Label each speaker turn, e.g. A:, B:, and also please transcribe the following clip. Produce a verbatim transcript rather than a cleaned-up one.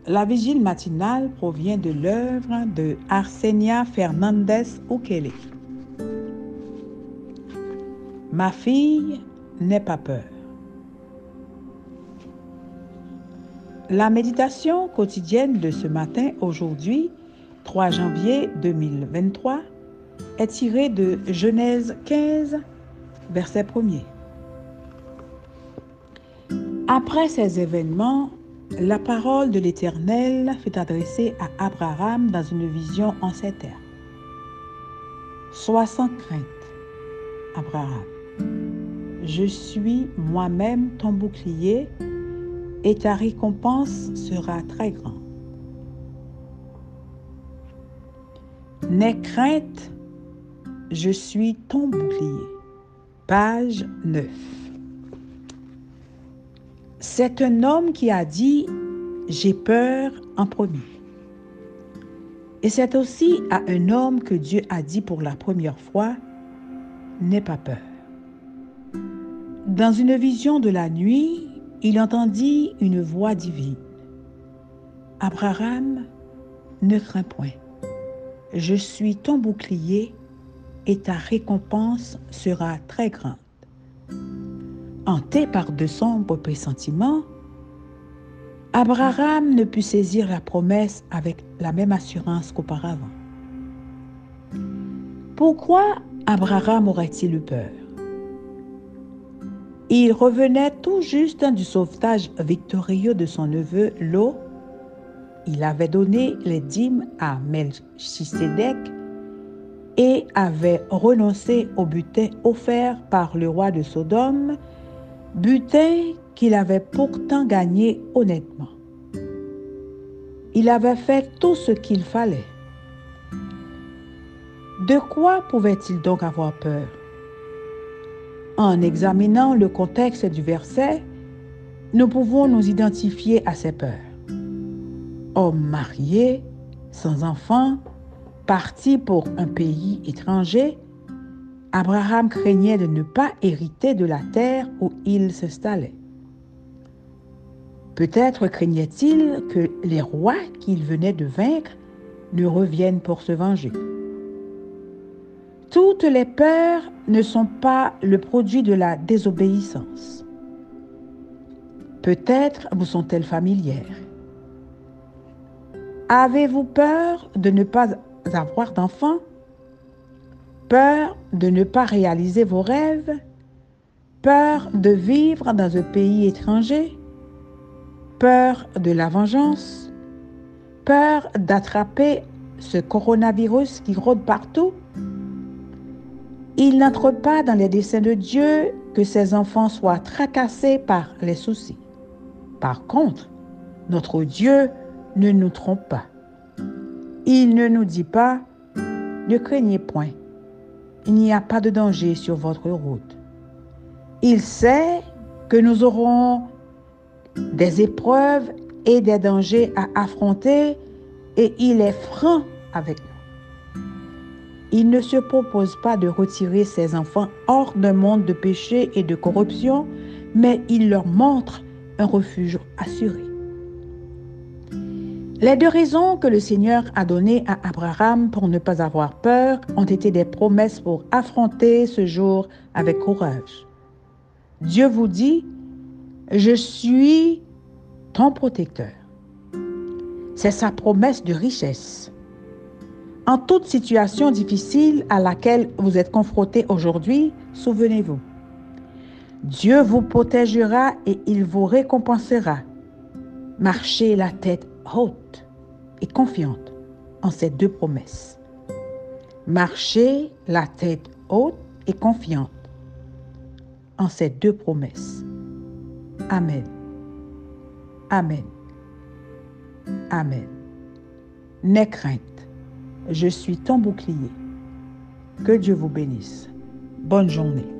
A: La vigile matinale provient de l'œuvre de Arsenia Fernandez Ukele. Ma fille, n'aie pas peur. La méditation quotidienne de ce matin, aujourd'hui, trois janvier deux mille vingt-trois, est tirée de Genèse quinze, verset premier. Après ces événements, la parole de l'Éternel fut adressée à Abraham dans une vision en ces termes. Sois sans crainte, Abraham. Je suis moi-même ton bouclier et ta récompense sera très grande. N'aie crainte, je suis ton bouclier. Page neuf. C'est un homme qui a dit « J'ai peur » en premier. Et c'est aussi à un homme que Dieu a dit pour la première fois « N'aie pas peur ». Dans une vision de la nuit, il entendit une voix divine. « Abraham, ne crains point. Je suis ton bouclier et ta récompense sera très grande. » Hanté par de sombres pressentiments, Abraham ne put saisir la promesse avec la même assurance qu'auparavant. Pourquoi Abraham aurait-il eu peur? Il revenait tout juste du sauvetage victorieux de son neveu Lot. Il avait donné les dîmes à Melchisédek et avait renoncé au butin offert par le roi de Sodome, butin qu'il avait pourtant gagné honnêtement. Il avait fait tout ce qu'il fallait. De quoi pouvait-il donc avoir peur? En examinant le contexte du verset, nous pouvons nous identifier à ces peurs. Homme marié, sans enfant, parti pour un pays étranger, Abraham craignait de ne pas hériter de la terre où il s'installait. Peut-être craignait-il que les rois qu'il venait de vaincre ne reviennent pour se venger. Toutes les peurs ne sont pas le produit de la désobéissance. Peut-être vous sont-elles familières. Avez-vous peur de ne pas avoir d'enfant? Peur de ne pas réaliser vos rêves? Peur de vivre dans un pays étranger? Peur de la vengeance? Peur d'attraper ce coronavirus qui rôde partout? Il n'entre pas dans les desseins de Dieu que ses enfants soient tracassés par les soucis. Par contre, notre Dieu ne nous trompe pas. Il ne nous dit pas « Ne craignez point, il n'y a pas de danger sur votre route. » Il sait que nous aurons des épreuves et des dangers à affronter et il est franc avec nous. Il ne se propose pas de retirer ses enfants hors d'un monde de péché et de corruption, mais il leur montre un refuge assuré. Les deux raisons que le Seigneur a données à Abraham pour ne pas avoir peur ont été des promesses pour affronter ce jour avec courage. Dieu vous dit, « Je suis ton protecteur. » C'est sa promesse de richesse. En toute situation difficile à laquelle vous êtes confrontés aujourd'hui, souvenez-vous, Dieu vous protégera et il vous récompensera. Marchez la tête haute et confiante en ces deux promesses. Marchez la tête haute et confiante en ces deux promesses. Amen. Amen. Amen. N'aie crainte. Je suis ton bouclier. Que Dieu vous bénisse. Bonne journée.